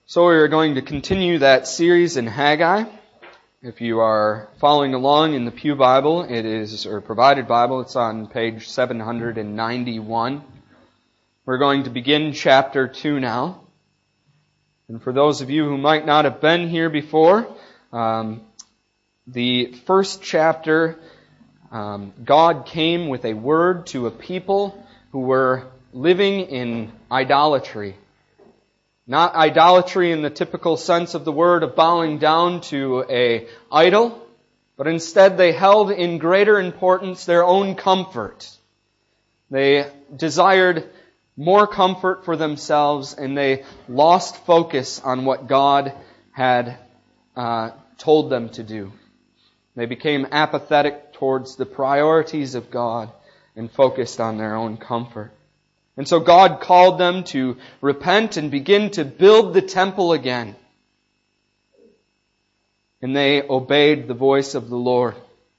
So we are going to continue that series in Haggai. If you are following along in the Pew Bible, or Provided Bible, it's on page 791. We're going to begin chapter 2 now. And for those of you who might not have been here before, the first chapter, God came with a word to a people who were living in idolatry. Not idolatry in the typical sense of the word of bowing down to an idol, but instead they held in greater importance their own comfort. They desired more comfort for themselves, and they lost focus on what God had told them to do. They became apathetic towards the priorities of God and focused on their own comfort. And so God called them to repent and begin to build the temple again. And they obeyed the voice of the Lord.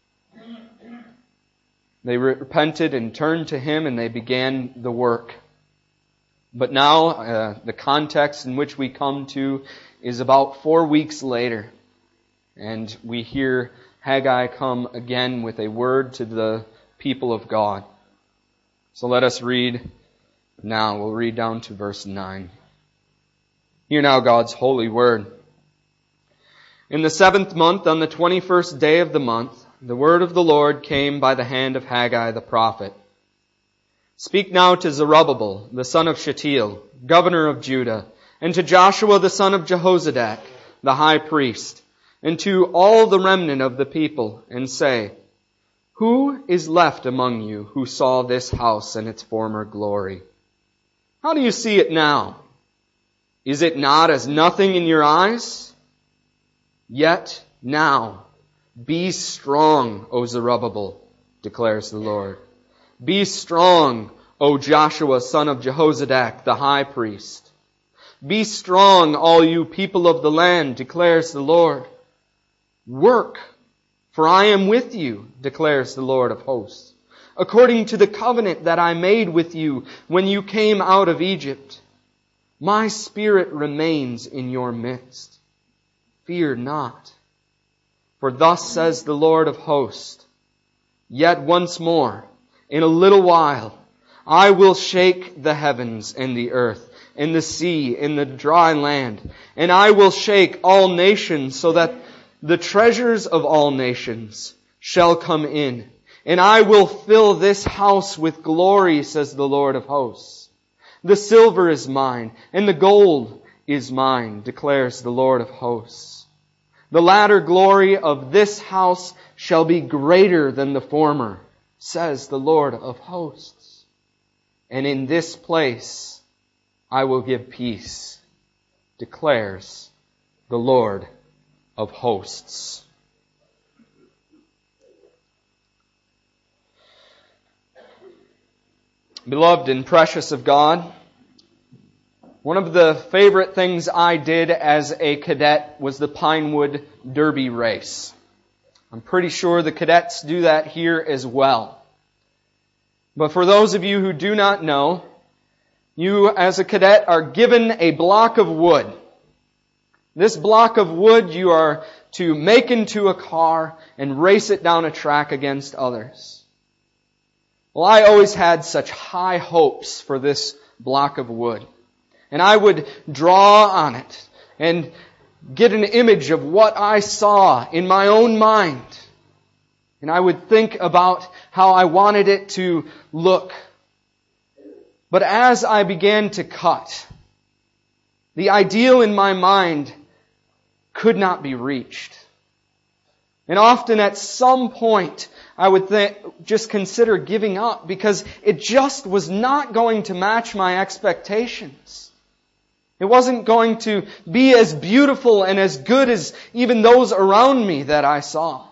They repented and turned to Him, and they began the work. But now, the context in which we come to is about 4 weeks later. And we hear Haggai come again with a word to the people of God. So let us read. Now we'll read down to verse 9. Hear now God's holy word. In the 7th month, on the 21st day of the month, the word of the Lord came by the hand of Haggai the prophet. Speak now to Zerubbabel, the son of Shealtiel, governor of Judah, and to Joshua the son of Jehozadak, the high priest, and to all the remnant of the people, and say, Who is left among you who saw this house in its former glory? How do you see it now? Is it not as nothing in your eyes? Yet now, be strong, O Zerubbabel, declares the Lord. Be strong, O Joshua, son of Jehozadak, the high priest. Be strong, all you people of the land, declares the Lord. Work, for I am with you, declares the Lord of hosts. According to the covenant that I made with you when you came out of Egypt. My spirit remains in your midst. Fear not. For thus says the Lord of hosts, Yet once more, in a little while, I will shake the heavens and the earth, and the sea and the dry land, and I will shake all nations so that the treasures of all nations shall come in. And I will fill this house with glory, says the Lord of hosts. The silver is mine, and the gold is mine, declares the Lord of hosts. The latter glory of this house shall be greater than the former, says the Lord of hosts. And in this place I will give peace, declares the Lord of hosts. Beloved and precious of God, one of the favorite things I did as a cadet was the Pinewood Derby race. I'm pretty sure the cadets do that here as well. But for those of you who do not know, you as a cadet are given a block of wood. This block of wood you are to make into a car and race it down a track against others. Well, I always had such high hopes for this block of wood. And I would draw on it and get an image of what I saw in my own mind. And I would think about how I wanted it to look. But as I began to cut, the ideal in my mind could not be reached. And often at some point, I would just consider giving up because it just was not going to match my expectations. It wasn't going to be as beautiful and as good as even those around me that I saw.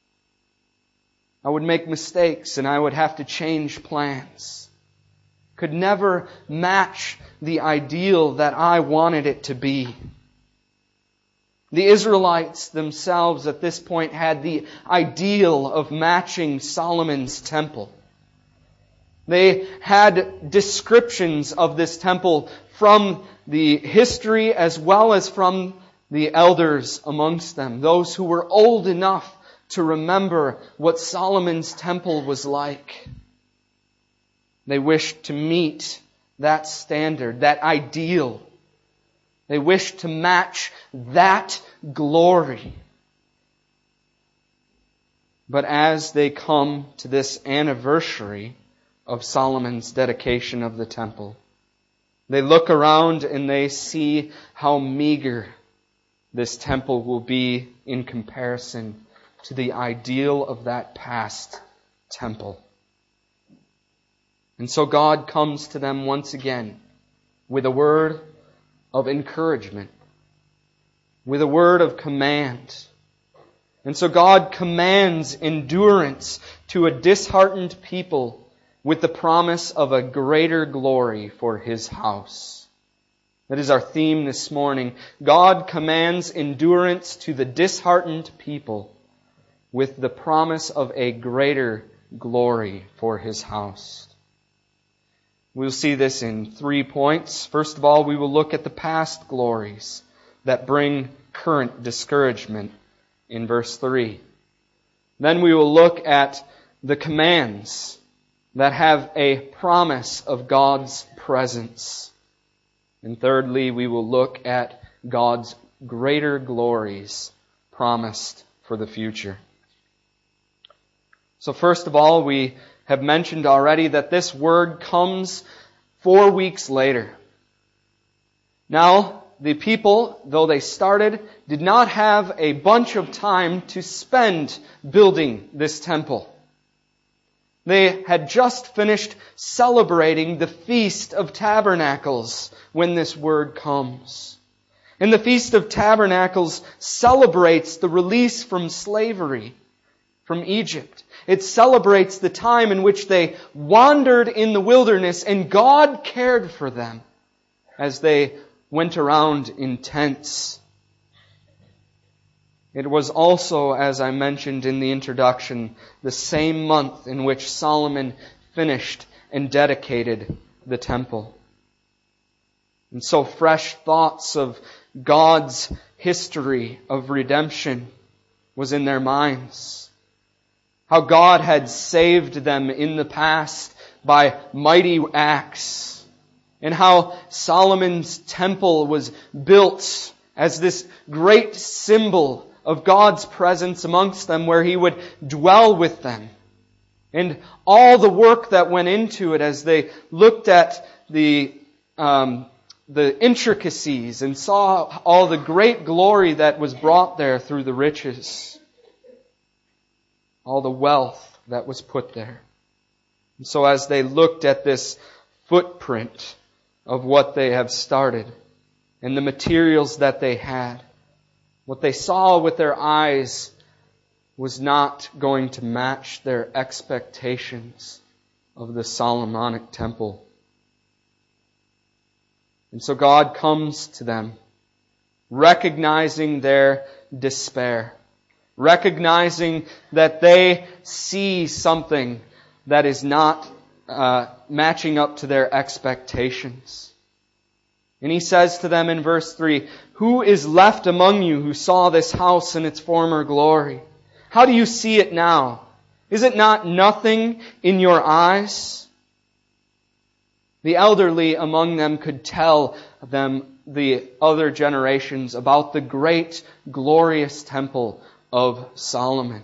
I would make mistakes and I would have to change plans. Could never match the ideal that I wanted it to be. The Israelites themselves at this point had the ideal of matching Solomon's temple. They had descriptions of this temple from the history as well as from the elders amongst them, those who were old enough to remember what Solomon's temple was like. They wished to meet that standard, that ideal. They wished to match that glory. But as they come to this anniversary of Solomon's dedication of the temple, they look around and they see how meager this temple will be in comparison to the ideal of that past temple. And so God comes to them once again with a word of encouragement, with a word of command. And so God commands endurance to a disheartened people with the promise of a greater glory for His house. That is our theme this morning. God commands endurance to the disheartened people with the promise of a greater glory for His house. We'll see this in 3 points. First of all, we will look at the past glories that bring current discouragement in verse 3. Then we will look at the commands that have a promise of God's presence. And thirdly, we will look at God's greater glories promised for the future. So first of all, we have mentioned already that this word comes 4 weeks later. Now, the people, though they started, did not have a bunch of time to spend building this temple. They had just finished celebrating the Feast of Tabernacles when this word comes. And the Feast of Tabernacles celebrates the release from slavery from Egypt. It celebrates the time in which they wandered in the wilderness and God cared for them as they went around in tents. It was also, as I mentioned in the introduction, the same month in which Solomon finished and dedicated the temple. And so fresh thoughts of God's history of redemption was in their minds. How God had saved them in the past by mighty acts. And how Solomon's temple was built as this great symbol of God's presence amongst them, where He would dwell with them. And all the work that went into it as they looked at the intricacies and saw all the great glory that was brought there through the riches. All the wealth that was put there. And so as they looked at this footprint of what they have started and the materials that they had, what they saw with their eyes was not going to match their expectations of the Solomonic temple. And so God comes to them, recognizing their despair, recognizing that they see something that is not matching up to their expectations. And He says to them in verse 3, "Who is left among you who saw this house in its former glory? How do you see it now? Is it not nothing in your eyes?" The elderly among them could tell them, the other generations, about the great, glorious temple of Solomon.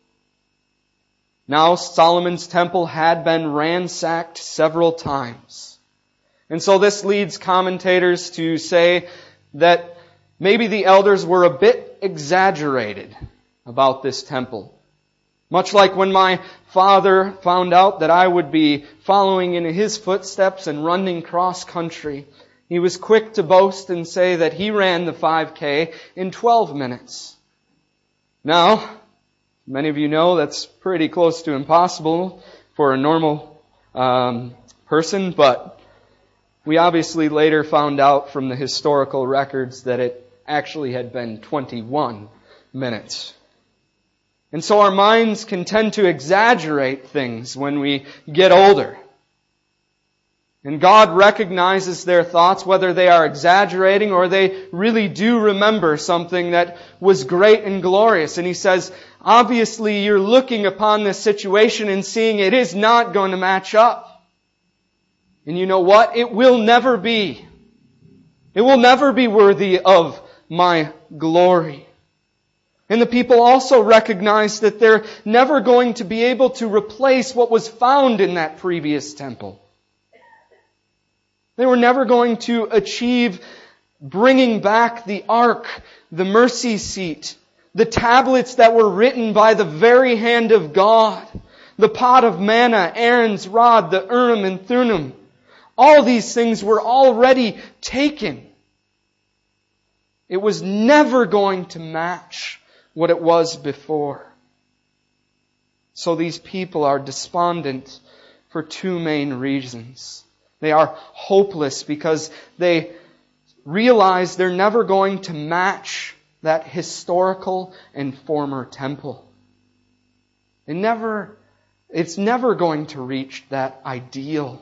Now, Solomon's temple had been ransacked several times. And so this leads commentators to say that maybe the elders were a bit exaggerated about this temple. Much like when my father found out that I would be following in his footsteps and running cross country, he was quick to boast and say that he ran the 5K in 12 minutes. Now, many of you know that's pretty close to impossible for a normal person, but we obviously later found out from the historical records that it actually had been 21 minutes. And so our minds can tend to exaggerate things when we get older. And God recognizes their thoughts, whether they are exaggerating or they really do remember something that was great and glorious. And He says, obviously you're looking upon this situation and seeing it is not going to match up. And you know what? It will never be. It will never be worthy of my glory. And the people also recognize that they're never going to be able to replace what was found in that previous temple. They were never going to achieve bringing back the ark, the mercy seat, the tablets that were written by the very hand of God, the pot of manna, Aaron's rod, the Urim and Thummim. All these things were already taken. It was never going to match what it was before. So these people are despondent for two main reasons. They are hopeless because they realize they're never going to match that historical and former temple. It's never going to reach that ideal.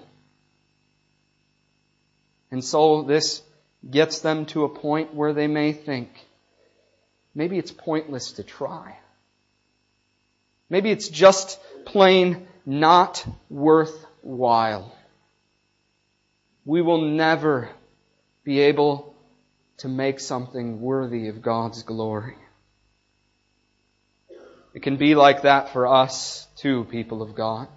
And so this gets them to a point where they may think, maybe it's pointless to try. Maybe it's just plain not worthwhile. We will never be able to make something worthy of God's glory. It can be like that for us too, people of God.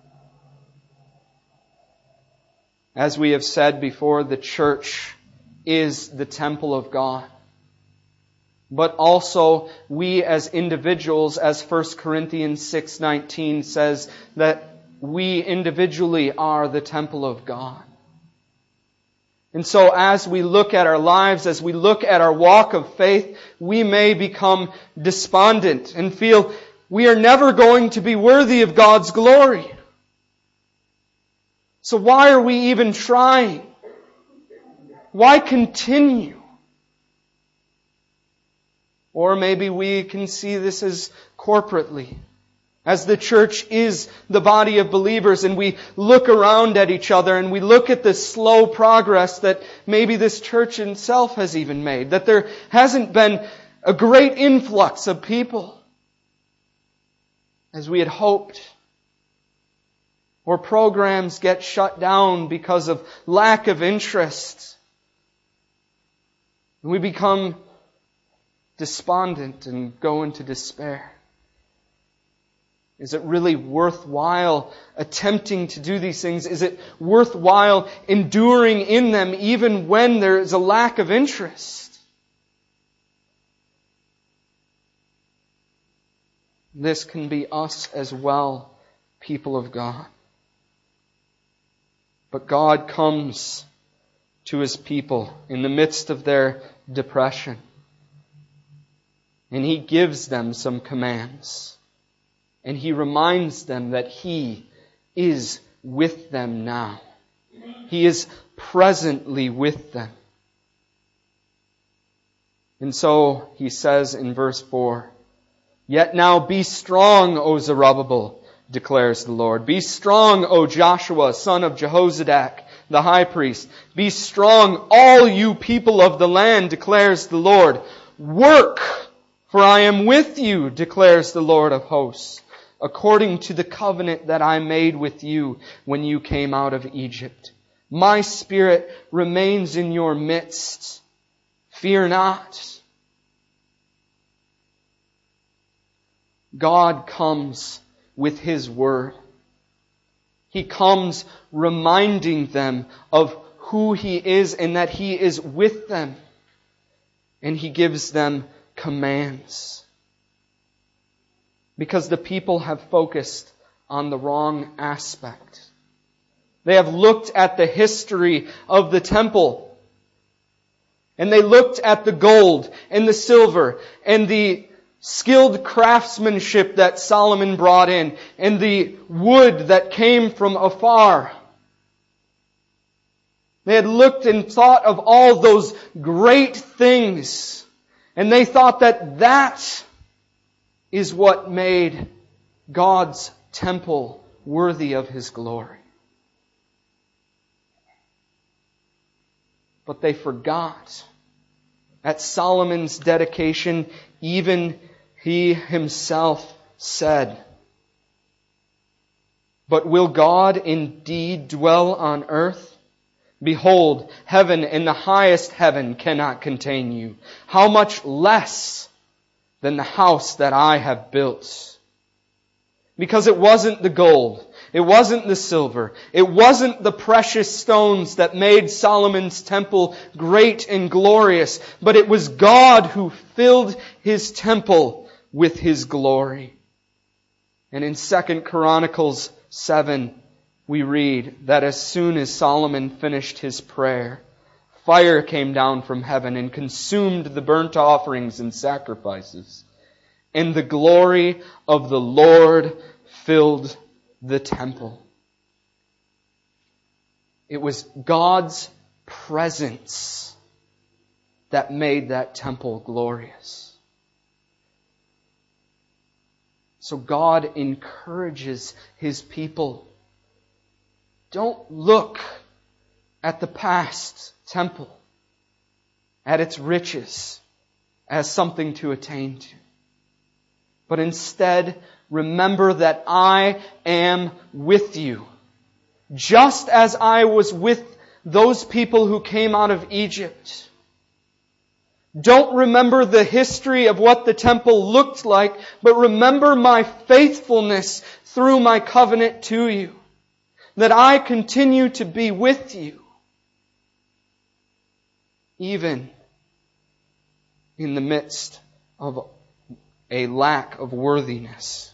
As we have said before, the church is the temple of God. But also, we as individuals, as 1 Corinthians 6:19 says, that we individually are the temple of God. And so as we look at our lives, as we look at our walk of faith, we may become despondent and feel we are never going to be worthy of God's glory. So why are we even trying? Why continue? Or maybe we can see this as corporately, as the church is the body of believers, and we look around at each other and we look at the slow progress that maybe this church itself has even made, that there hasn't been a great influx of people as we had hoped. Or programs get shut down because of lack of interest. And we become despondent and go into despair. Is it really worthwhile attempting to do these things? Is it worthwhile enduring in them even when there is a lack of interest? This can be us as well, people of God. But God comes to His people in the midst of their depression. And He gives them some commands. And He reminds them that He is with them now. He is presently with them. And so He says in verse 4, "Yet now be strong, O Zerubbabel, declares the Lord. Be strong, O Joshua, son of Jehozadak, the high priest. Be strong, all you people of the land, declares the Lord. Work, for I am with you, declares the Lord of hosts, according to the covenant that I made with you when you came out of Egypt. My Spirit remains in your midst. Fear not." God comes with His Word. He comes reminding them of who He is and that He is with them. And He gives them commands. Because the people have focused on the wrong aspect. They have looked at the history of the temple. And they looked at the gold and the silver and the skilled craftsmanship that Solomon brought in, and the wood that came from afar. They had looked and thought of all those great things, and they thought that that is what made God's temple worthy of His glory. But they forgot. At Solomon's dedication, even he himself said, "But will God indeed dwell on earth? Behold, heaven and the highest heaven cannot contain you. How much less than the house that I have built?" Because it wasn't the gold, it wasn't the silver, it wasn't the precious stones that made Solomon's temple great and glorious, but it was God who filled His temple with His glory. And in 2 Chronicles 7, we read that as soon as Solomon finished his prayer, fire came down from heaven and consumed the burnt offerings and sacrifices. And the glory of the Lord filled the temple. It was God's presence that made that temple glorious. So God encourages His people. Don't look at the past temple, at its riches, as something to attain to. But instead, remember that I am with you. Just as I was with those people who came out of Egypt. Don't remember the history of what the temple looked like, but remember my faithfulness through my covenant to you. That I continue to be with you, even in the midst of a lack of worthiness.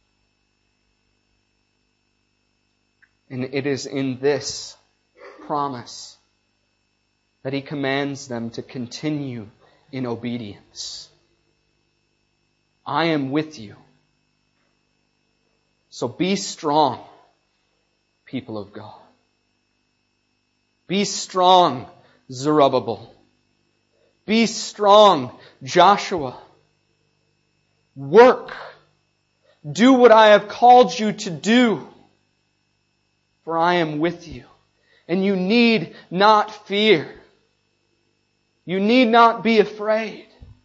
And it is in this promise that He commands them to continue in obedience. I am with you. So be strong, people of God. Be strong, Zerubbabel. Be strong, Joshua. Work. Do what I have called you to do. For I am with you. And you need not fear. You need not be afraid.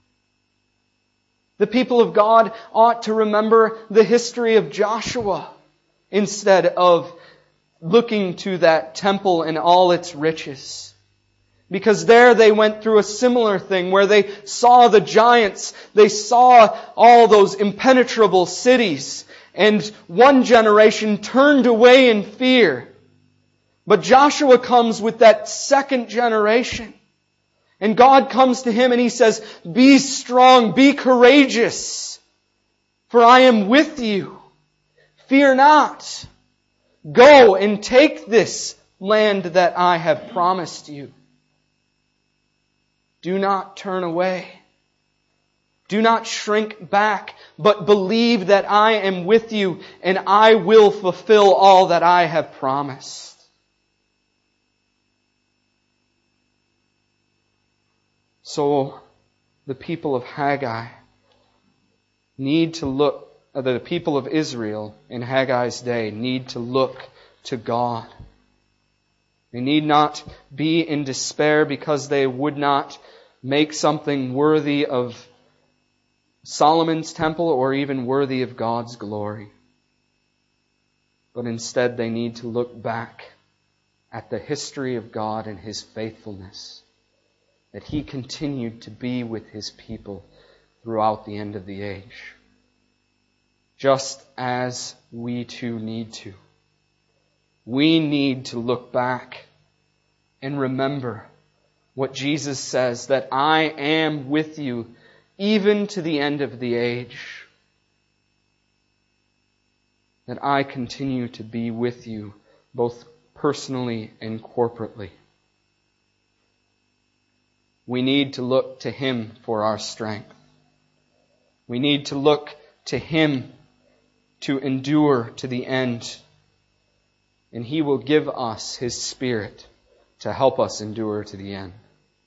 The people of God ought to remember the history of Joshua instead of looking to that temple and all its riches. Because there they went through a similar thing where they saw the giants, they saw all those impenetrable cities, and one generation turned away in fear. But Joshua comes with that second generation. And God comes to him and He says, "Be strong, be courageous, for I am with you. Fear not. Go and take this land that I have promised you. Do not turn away. Do not shrink back, but believe that I am with you and I will fulfill all that I have promised." So the people of Haggai need to look, the people of Israel in Haggai's day need to look to God. They need not be in despair because they would not make something worthy of Solomon's temple or even worthy of God's glory. But instead they need to look back at the history of God and His faithfulness. That He continued to be with His people throughout the end of the age. Just as we too need to. We need to look back and remember what Jesus says, that I am with you even to the end of the age. That I continue to be with you both personally and corporately. We need to look to Him for our strength. We need to look to Him to endure to the end. And He will give us His Spirit to help us endure to the end.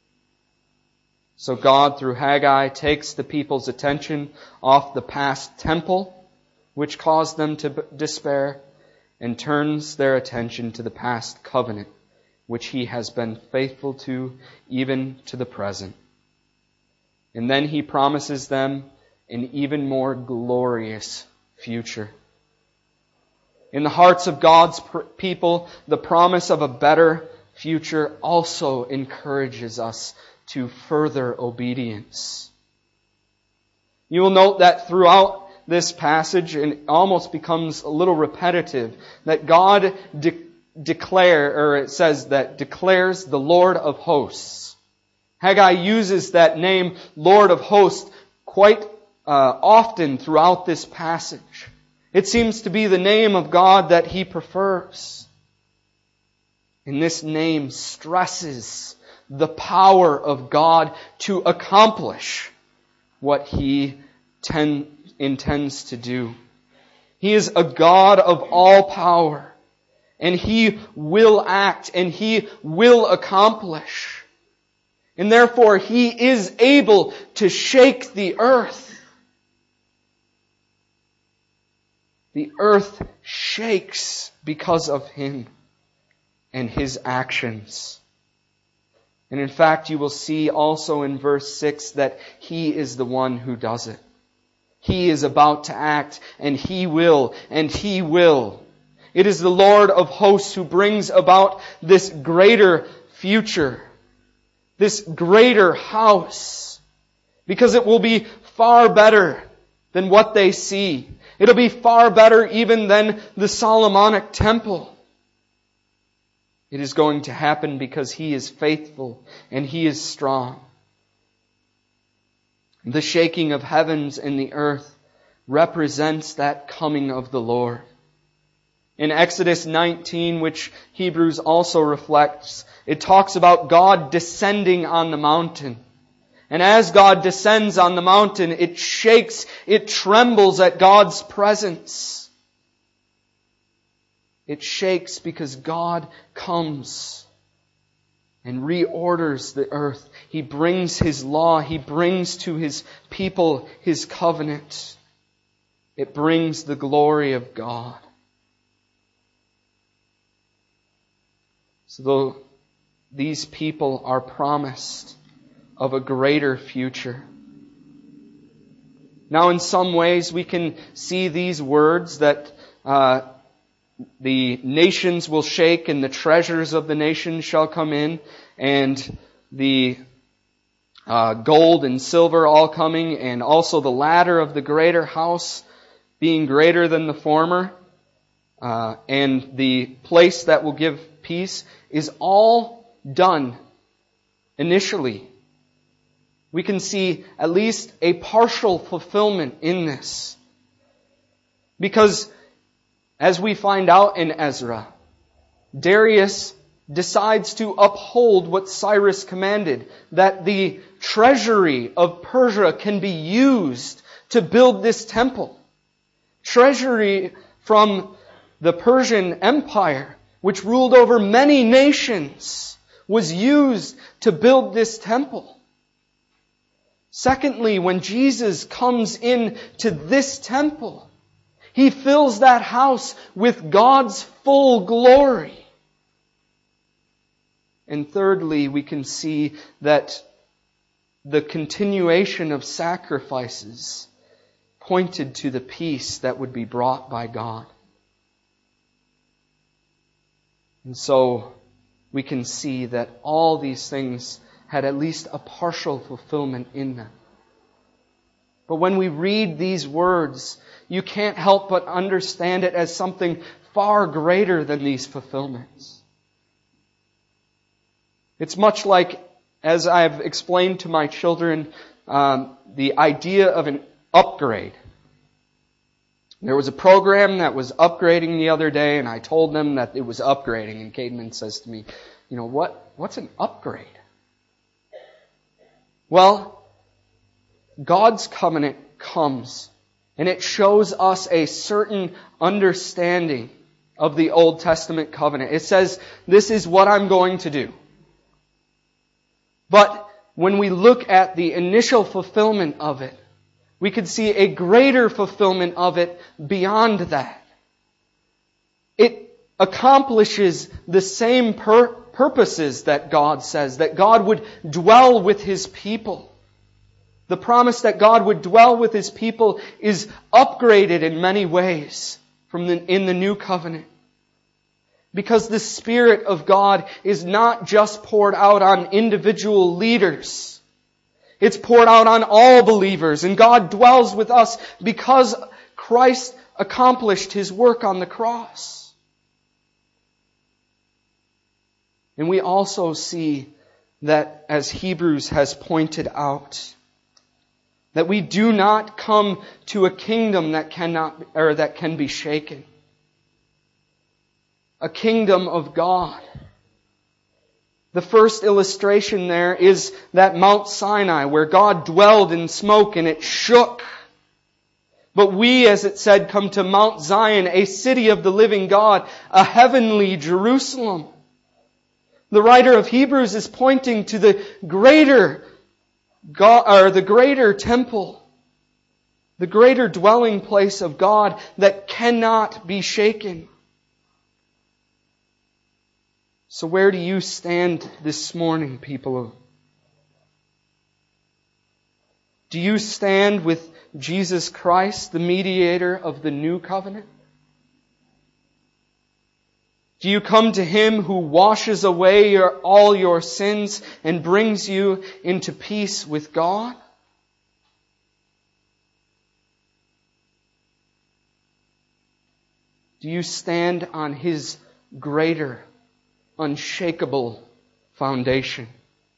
So God, through Haggai, takes the people's attention off the past temple, which caused them to despair, and turns their attention to the past covenant which He has been faithful to even to the present. And then He promises them an even more glorious future. In the hearts of God's people, the promise of a better future also encourages us to further obedience. You will note that throughout this passage, and it almost becomes a little repetitive, that God declares the Lord of hosts. Haggai uses that name, Lord of hosts, quite often throughout this passage. It seems to be the name of God that he prefers. And this name stresses the power of God to accomplish what He intends to do. He is a God of all power, and He will act, and He will accomplish. And therefore, He is able to shake the earth. The earth shakes because of Him and His actions. And in fact, you will see also in verse 6 that He is the one who does it. He is about to act, and He will, and He will. It is the Lord of hosts who brings about this greater future, this greater house, because it will be far better than what they see. It'll be far better even than the Solomonic temple. It is going to happen because He is faithful and He is strong. The shaking of heavens and the earth represents that coming of the Lord. In Exodus 19, which Hebrews also reflects, it talks about God descending on the mountain. And as God descends on the mountain, it shakes, it trembles at God's presence. It shakes because God comes and reorders the earth. He brings His law. He brings to His people His covenant. It brings the glory of God. So though these people are promised of a greater future. Now in some ways we can see these words that the nations will shake and the treasures of the nations shall come in, and the gold and silver all coming, and also the ladder of the greater house being greater than the former, and the place that will give peace is all done initially. We can see at least a partial fulfillment in this. Because as we find out in Ezra, Darius decides to uphold what Cyrus commanded, that the treasury of Persia can be used to build this temple. Treasury from the Persian Empire, which ruled over many nations, was used to build this temple. Secondly, when Jesus comes in to this temple, He fills that house with God's full glory. And thirdly, we can see that the continuation of sacrifices pointed to the peace that would be brought by God. And so we can see that all these things had at least a partial fulfillment in them. But when we read these words, you can't help but understand it as something far greater than these fulfillments. It's much like, as I've explained to my children, the idea of an upgrade. There was a program that was upgrading the other day, and I told them that it was upgrading, and Cademan says to me, what's an upgrade? Well, God's covenant comes, and it shows us a certain understanding of the Old Testament covenant. It says, this is what I'm going to do. But when we look at the initial fulfillment of it, we could see a greater fulfillment of it beyond that. It accomplishes the same purposes that God says, that God would dwell with His people. The promise that God would dwell with His people is upgraded in many ways in the new covenant. Because the Spirit of God is not just poured out on individual leaders. It's poured out on all believers. And God dwells with us because Christ accomplished His work on the cross. And we also see that, as Hebrews has pointed out, that we do not come to a kingdom that can be shaken. A kingdom of God. The first illustration there is that Mount Sinai, where God dwelled in smoke and it shook. But we, as it said, come to Mount Zion, a city of the living God, a heavenly Jerusalem. The writer of Hebrews is pointing to the greater God, or the greater temple, the greater dwelling place of God that cannot be shaken. So where do you stand this morning, people? Do you stand with Jesus Christ, the mediator of the new covenant? Do you come to Him who washes away all your sins and brings you into peace with God? Do you stand on His greater, unshakable foundation?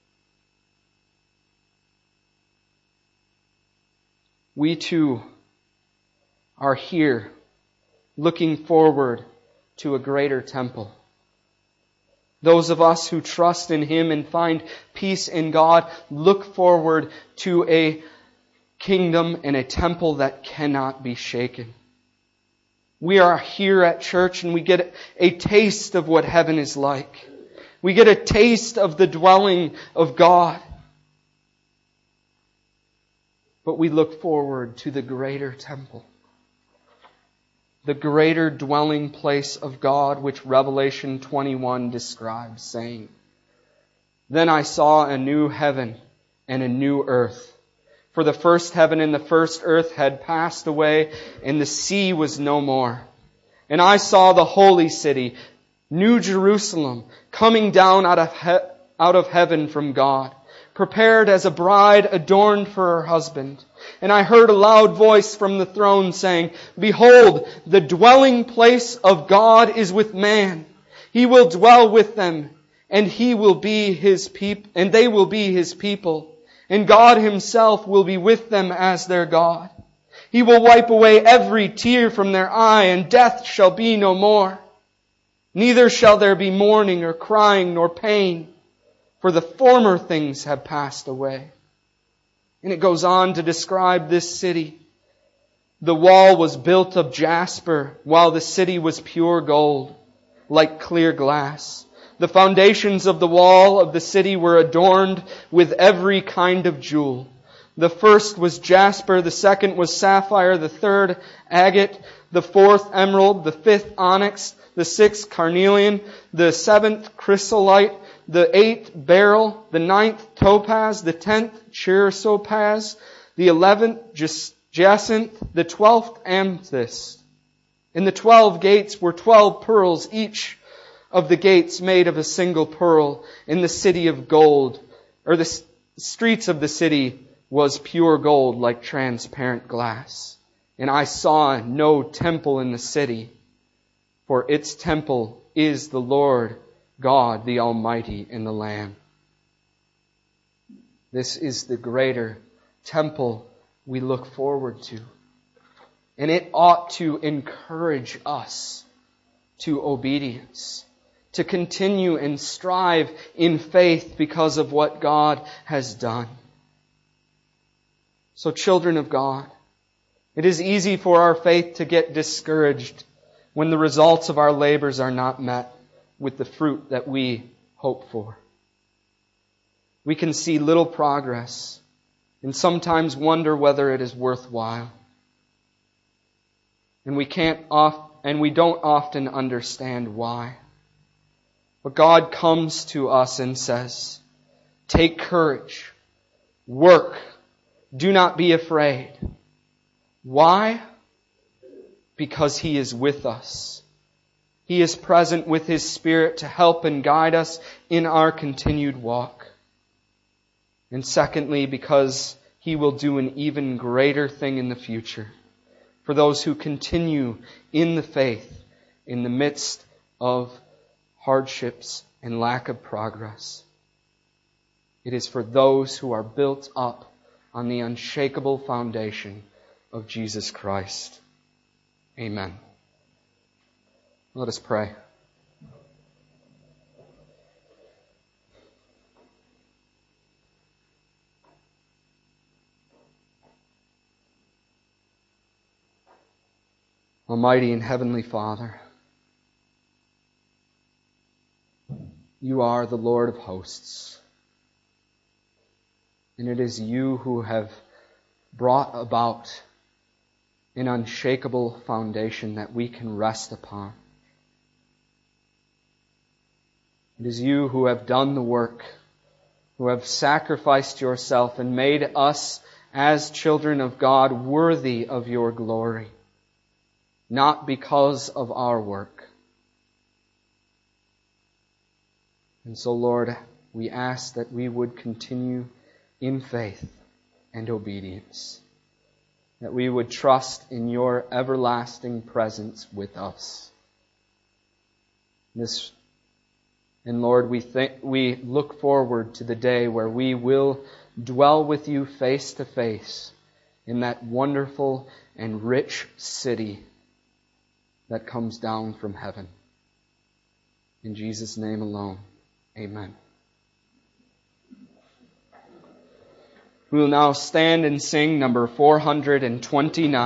We too are here looking forward to a greater temple. Those of us who trust in Him and find peace in God look forward to a kingdom and a temple that cannot be shaken. We are here at church and we get a taste of what heaven is like. We get a taste of the dwelling of God. But we look forward to the greater temple. The greater dwelling place of God, which Revelation 21 describes, saying, "Then I saw a new heaven and a new earth. For the first heaven and the first earth had passed away, and the sea was no more. And I saw the holy city, New Jerusalem, coming down out of heaven from God, prepared as a bride adorned for her husband. And I heard a loud voice from the throne saying, 'Behold, the dwelling place of God is with man. He will dwell with them, and he will be his people, and they will be His people. And God Himself will be with them as their God. He will wipe away every tear from their eye, and death shall be no more. Neither shall there be mourning or crying nor pain, for the former things have passed away.'" And it goes on to describe this city. "The wall was built of jasper, while the city was pure gold, like clear glass. The foundations of the wall of the city were adorned with every kind of jewel. The first was jasper, the second was sapphire, the third agate, the fourth emerald, the fifth onyx, the sixth carnelian, the seventh chrysolite, the eighth beryl, the ninth topaz, the 10th chrysoprase, the 11th jacinth, the 12th amethyst. In the 12 gates were 12 pearls, each of the gates made of a single pearl. In the city of gold, or the streets of the city was pure gold like transparent glass. And I saw no temple in the city, for its temple is the Lord God, the Almighty, and the Lamb." This is the greater temple we look forward to. And it ought to encourage us to obedience, to continue and strive in faith because of what God has done. So, children of God, it is easy for our faith to get discouraged when the results of our labors are not met with the fruit that we hope for. We can see little progress and sometimes wonder whether it is worthwhile. And we can't and we don't often understand why. But God comes to us and says, take courage, work, do not be afraid. Why? Because He is with us. He is present with His Spirit to help and guide us in our continued walk. And secondly, because He will do an even greater thing in the future for those who continue in the faith in the midst of hardships and lack of progress. It is for those who are built up on the unshakable foundation of Jesus Christ. Amen. Let us pray. Almighty and Heavenly Father, You are the Lord of hosts. And it is You who have brought about an unshakable foundation that we can rest upon. It is You who have done the work, who have sacrificed Yourself and made us as children of God worthy of Your glory, not because of our work. And so, Lord, we ask that we would continue in faith and obedience, that we would trust in Your everlasting presence with us. And Lord, we look forward to the day where we will dwell with You face to face in that wonderful and rich city that comes down from heaven. In Jesus' name alone, amen. We will now stand and sing number 429.